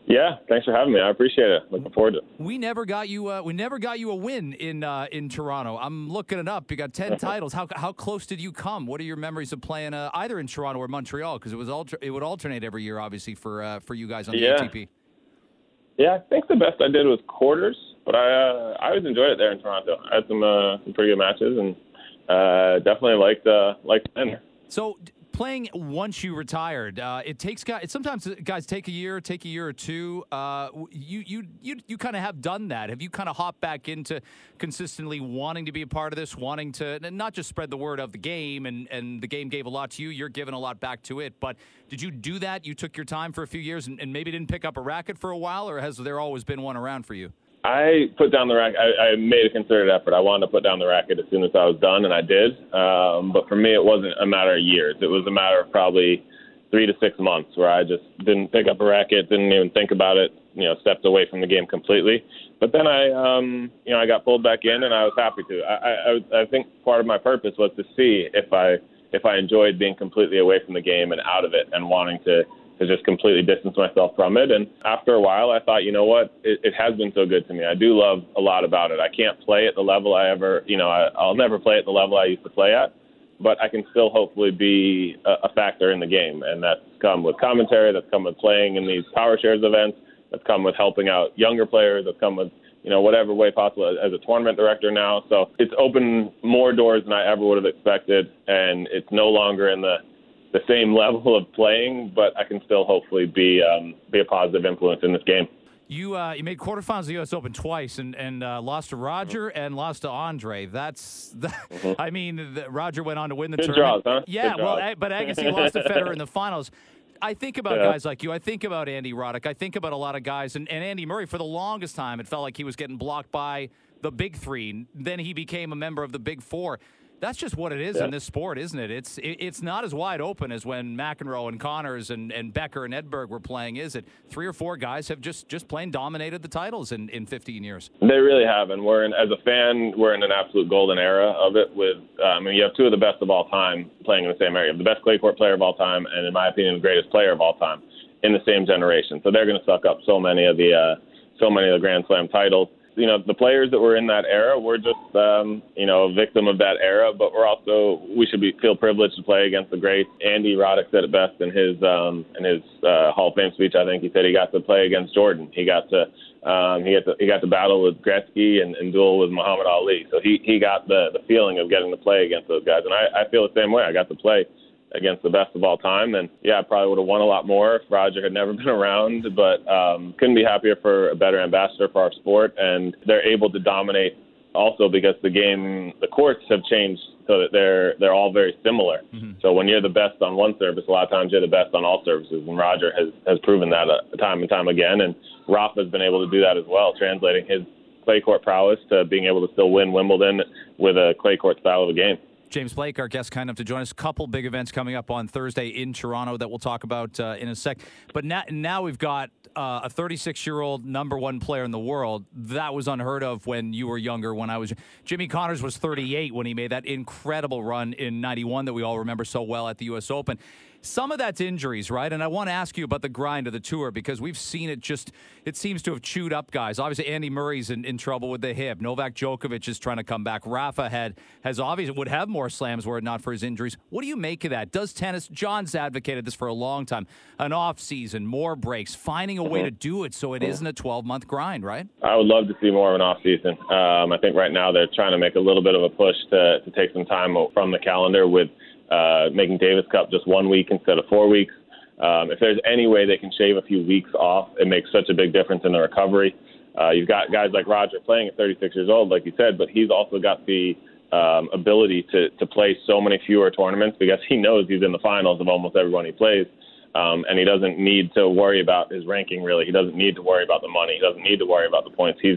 Yeah, thanks for having me. I appreciate it. Looking forward to it. We never got you. We never got you a win in Toronto. I'm looking it up. You got 10 titles. How close did you come? What are your memories of playing either in Toronto or Montreal? Because it would alternate every year, obviously for you guys on the ATP. Yeah, I think the best I did was quarters, but I always enjoyed it there in Toronto. I had some pretty good matches, and definitely liked playing there. So playing once you retired, it takes guys. Sometimes guys take a year or two. You kind of have done that. Have you kind of hopped back into consistently wanting to be a part of this, wanting to not just spread the word of the game, and the game gave a lot to you. You're giving a lot back to it. But did you do that? You took your time for a few years and maybe didn't pick up a racket for a while, or has there always been one around for you? I put down the racket. I made a concerted effort. I wanted to put down the racket as soon as I was done, and I did. But for me, it wasn't a matter of years. It was a matter of probably 3 to 6 months where I just didn't pick up a racket, didn't even think about it, stepped away from the game completely. But then I got pulled back in, and I was happy to. I think part of my purpose was to see if I enjoyed being completely away from the game and out of it and wanting to just completely distance myself from it. And after a while, I thought, you know what, it has been so good to me. I do love a lot about it. I can't play at the level I'll never play at the level I used to play at, but I can still hopefully be a factor in the game. And that's come with commentary, that's come with playing in these Power Shares events, that's come with helping out younger players, that's come with, whatever way possible as a tournament director now. So it's opened more doors than I ever would have expected, and it's no longer in the same level of playing, but I can still hopefully be a positive influence in this game. You made quarterfinals of the U.S. Open twice and lost to Roger and lost to Andre. I mean, Roger went on to win the tournament. Draws, huh? Yeah, but Agassi lost to Federer in the finals. I think about guys like you. I think about Andy Roddick. I think about a lot of guys. And Andy Murray, for the longest time, it felt like he was getting blocked by the big three. Then he became a member of the big four. That's just what it is in this sport, isn't it? It's not as wide open as when McEnroe and Connors and Becker and Edberg were playing, is it? 3 or 4 guys have just plain dominated the titles in 15 years. They really have, and as a fan, we're in an absolute golden era of it. With you have 2 of the best of all time playing in the same area. The best clay court player of all time, and in my opinion, the greatest player of all time in the same generation. So they're going to suck up so many of the Grand Slam titles. The players that were in that era, we're just, a victim of that era, but we should feel privileged to play against the greats. Andy Roddick said it best in his Hall of Fame speech. I think he said he got to play against Jordan. He got to battle with Gretzky and duel with Muhammad Ali. So he got the feeling of getting to play against those guys. And I feel the same way. I got to play against the best of all time. And, I probably would have won a lot more if Roger had never been around, but couldn't be happier for a better ambassador for our sport. And they're able to dominate also because the courts have changed so that they're all very similar. Mm-hmm. So when you're the best on one service, a lot of times you're the best on all services. And Roger has proven that time and time again. And Rafa's been able to do that as well, translating his clay court prowess to being able to still win Wimbledon with a clay court style of a game. James Blake, our guest, kind enough to join us. A couple big events coming up on Thursday in Toronto that we'll talk about in a sec. But now we've got a 36-year-old number 1 player in the world. That was unheard of when you were younger. Jimmy Connors was 38 when he made that incredible run in 91 that we all remember so well at the U.S. Open. Some of that's injuries, right? And I want to ask you about the grind of the tour because we've seen it seems to have chewed up guys. Obviously, Andy Murray's in trouble with the hip. Novak Djokovic is trying to come back. Rafa would have more slams were it not for his injuries. What do you make of that? Does tennis, John's advocated this for a long time, an off season, more breaks, finding a way to do it so it isn't a 12-month grind, right? I would love to see more of an off season. I think right now they're trying to make a little bit of a push to take some time from the calendar with making Davis Cup just 1 week instead of 4 weeks. If there's any way they can shave a few weeks off, it makes such a big difference in the recovery. You've got guys like Roger playing at 36 years old, like you said, but he's also got the ability to play so many fewer tournaments because he knows he's in the finals of almost everyone he plays. And he doesn't need to worry about his ranking, really. He doesn't need to worry about the money. He doesn't need to worry about the points. He's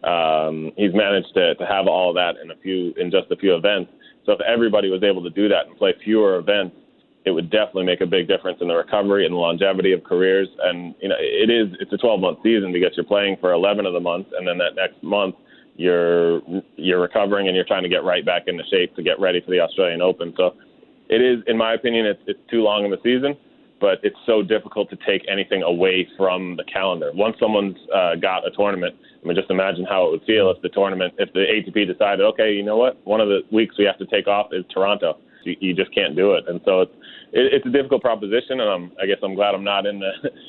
managed to have all of that in just a few events. So if everybody was able to do that and play fewer events, it would definitely make a big difference in the recovery and the longevity of careers. And it's a 12-month season because you're playing for 11 of the months, and then that next month you're recovering and you're trying to get right back into shape to get ready for the Australian Open. So it is, in my opinion, it's too long in the season. but it's so difficult to take anything away from the calendar. Once someone's got a tournament, I mean, just imagine how it would feel if the ATP decided, okay, you know what, one of the weeks we have to take off is Toronto. You just can't do it, and so it's a difficult proposition. And I guess I'm glad I'm not in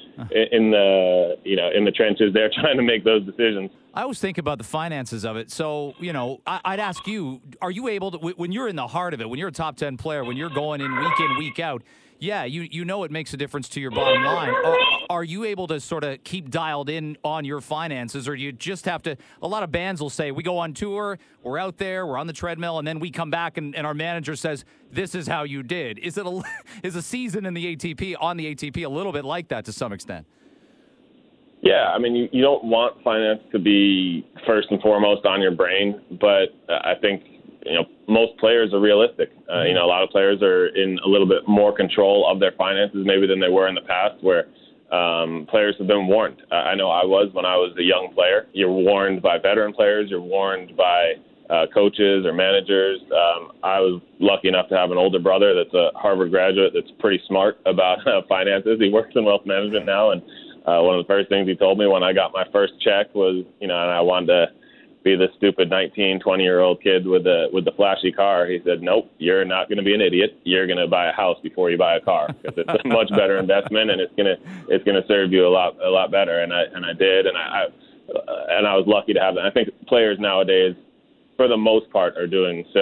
the trenches there trying to make those decisions. I always think about the finances of it. So, I'd ask you, are you able to, when you're in the heart of it, when you're a top 10 player, when you're going in, week out, yeah, you know it makes a difference to your bottom line. Are you able to sort of keep dialed in on your finances, or do you just have to? A lot of bands will say, we go on tour, we're out there, we're on the treadmill, and then we come back and our manager says, this is how you did. Is a season in the ATP, on the ATP, a little bit like that to some extent? Yeah, I mean, you don't want finance to be first and foremost on your brain, but I think most players are realistic. A lot of players are in a little bit more control of their finances maybe than they were in the past, where players have been warned. I know I was when I was a young player. You're warned by veteran players. You're warned by coaches or managers. I was lucky enough to have an older brother that's a Harvard graduate that's pretty smart about finances. He works in wealth management now, and one of the first things he told me when I got my first check was, and I wanted to be the stupid 19, 20-year-old kid with the flashy car. He said, nope, you're not going to be an idiot. You're going to buy a house before you buy a car, because it's a much better investment, and it's going to serve you a lot better. And I did, and I was lucky to have that. I think players nowadays, for the most part, are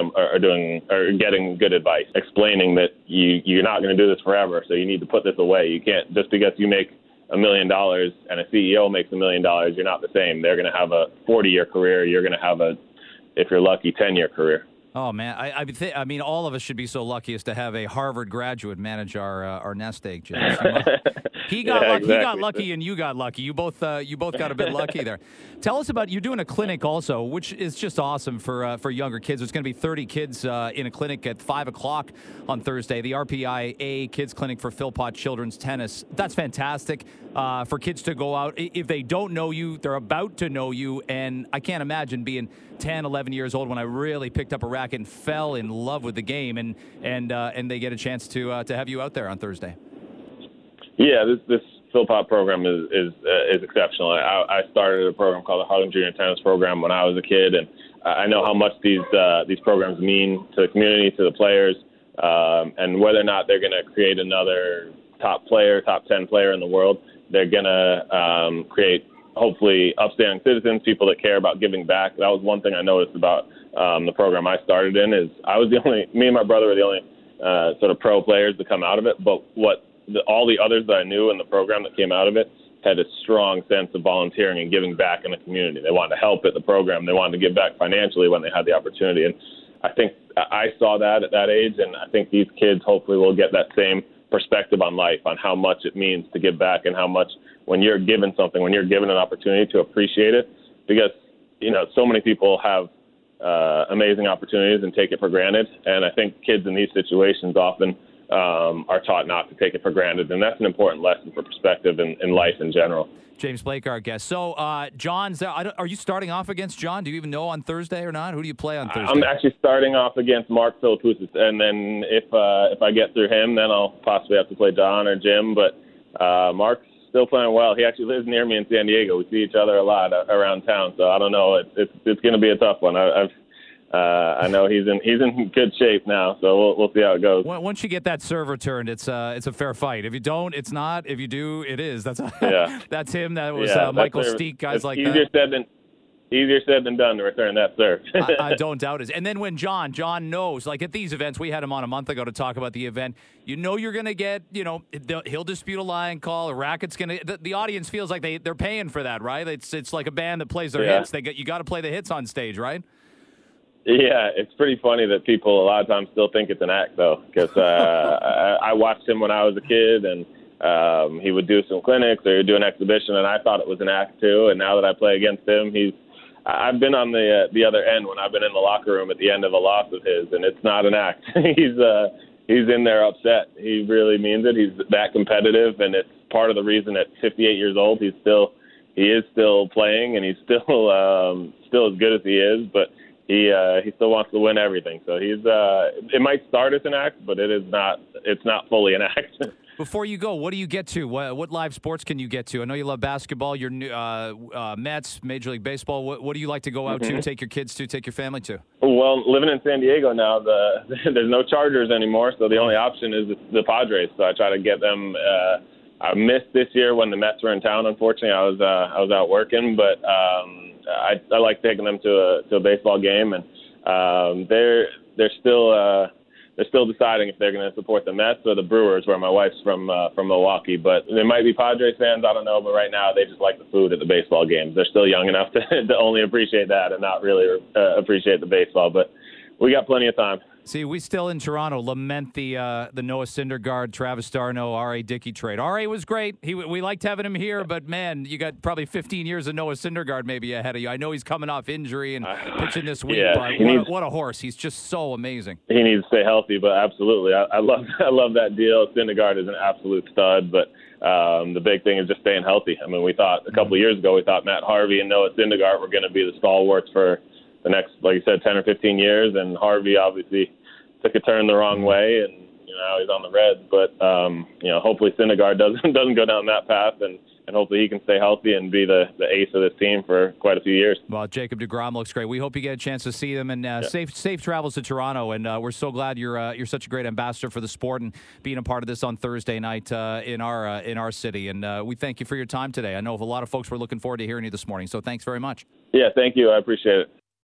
getting good advice, explaining that you're not going to do this forever, so you need to put this away. You can't, just because you make $1 million and a CEO makes $1 million, you're not the same. They're going to have a 40-year career. You're going to have if you're lucky, 10-year career. Oh man, I mean, all of us should be so lucky as to have a Harvard graduate manage our nest egg, James. He got lucky. Exactly. He got lucky, and you got lucky. You both got a bit lucky there. Tell us about, you're doing a clinic also, which is just awesome for younger kids. There's going to be 30 kids in a clinic at 5:00 on Thursday. The RPIA Kids Clinic for Philpott Children's Tennis. That's fantastic for kids to go out. If they don't know you, they're about to know you, and I can't imagine being 10, 11 years old when I really picked up a racket and fell in love with the game, and they get a chance to have you out there on Thursday. Yeah, this Philpott program is exceptional. I started a program called the Harlem Junior Tennis Program when I was a kid, and I know how much these programs mean to the community, to the players, and whether or not they're going to create another top 10 player in the world, they're going to create hopefully upstanding citizens, people that care about giving back. That was one thing I noticed about the program I started in, is me and my brother were the only sort of pro players to come out of it, but all the others that I knew in the program that came out of it had a strong sense of volunteering and giving back in the community. They wanted to help at the program. They wanted to give back financially when they had the opportunity. And I think I saw that at that age, and I think these kids hopefully will get that same perspective on life, on how much it means to give back, and how much when you're given something, when you're given an opportunity, to appreciate it. Because, so many people have amazing opportunities and take it for granted. And I think kids in these situations often are taught not to take it for granted. And that's an important lesson for perspective in life in general. James Blake, our guest. So, John's there. Are you starting off against John? Do you even know on Thursday or not? Who do you play on Thursday? I'm actually starting off against Mark Philippoussis. And then if I get through him, then I'll possibly have to play John or Jim. But Mark's still playing well. He actually lives near me in San Diego. We see each other a lot around town. So I don't know. It's going to be a tough one. I know he's in good shape now, so we'll see how it goes. Once you get that serve turned, it's a fair fight. If you don't, it's not. If you do, it is. That's him. That was Michael Steek, guys like that. Easier said than done to return that serve. I don't doubt it. And then when John knows, like at these events, we had him on a month ago to talk about the event. You're going to get, he'll dispute a line call. A racket's going to. The audience feels like they're paying for that, right? It's like a band that plays their hits. You got to play the hits on stage, right? Yeah, it's pretty funny that people a lot of times still think it's an act, though, because I watched him when I was a kid, and he would do some clinics or he'd do an exhibition, and I thought it was an act too. And now that I play against him, I've been on the other end when I've been in the locker room at the end of a loss of his, and it's not an act. He's in there upset. He really means it. He's that competitive, and it's part of the reason at 58 years old he is still playing, and he's still as good as he is, but. He still wants to win everything. So it might start as an act, but it's not fully an act. Before you go, what do you get to? What live sports can you get to? I know you love basketball. Your Mets, Major League Baseball. What do you like to go out to? Take your kids to? Take your family to? Well, living in San Diego now, there's no Chargers anymore, so the only option is the Padres. So I try to get them. I missed this year when the Mets were in town. Unfortunately, I was out working, but I like taking them to a baseball game, and they're still deciding if they're going to support the Mets or the Brewers, where my wife's from Milwaukee. But there might be Padres fans, I don't know. But right now, they just like the food at the baseball games. They're still young enough to only appreciate that and not really appreciate the baseball. But we got plenty of time. See, we still in Toronto lament the Noah Syndergaard, Travis d'Arnaud, R.A. Dickey trade. R.A. was great. We liked having him here, but, man, you got probably 15 years of Noah Syndergaard maybe ahead of you. I know he's coming off injury and pitching this week, but what a horse. He's just so amazing. He needs to stay healthy, but absolutely. I love that deal. Syndergaard is an absolute stud, but the big thing is just staying healthy. I mean, we thought a couple of years ago, we thought Matt Harvey and Noah Syndergaard were going to be the stalwarts for the next, like you said, 10 or 15 years, and Harvey obviously took a turn the wrong way, and now he's on the Reds. But hopefully Syndergaard doesn't go down that path, and hopefully he can stay healthy and be the ace of this team for quite a few years. Well, Jacob deGrom looks great. We hope you get a chance to see them, and safe travels to Toronto. And we're so glad you're such a great ambassador for the sport and being a part of this on Thursday night in our city. And we thank you for your time today. I know a lot of folks were looking forward to hearing you this morning, so thanks very much. Yeah, thank you. I appreciate it.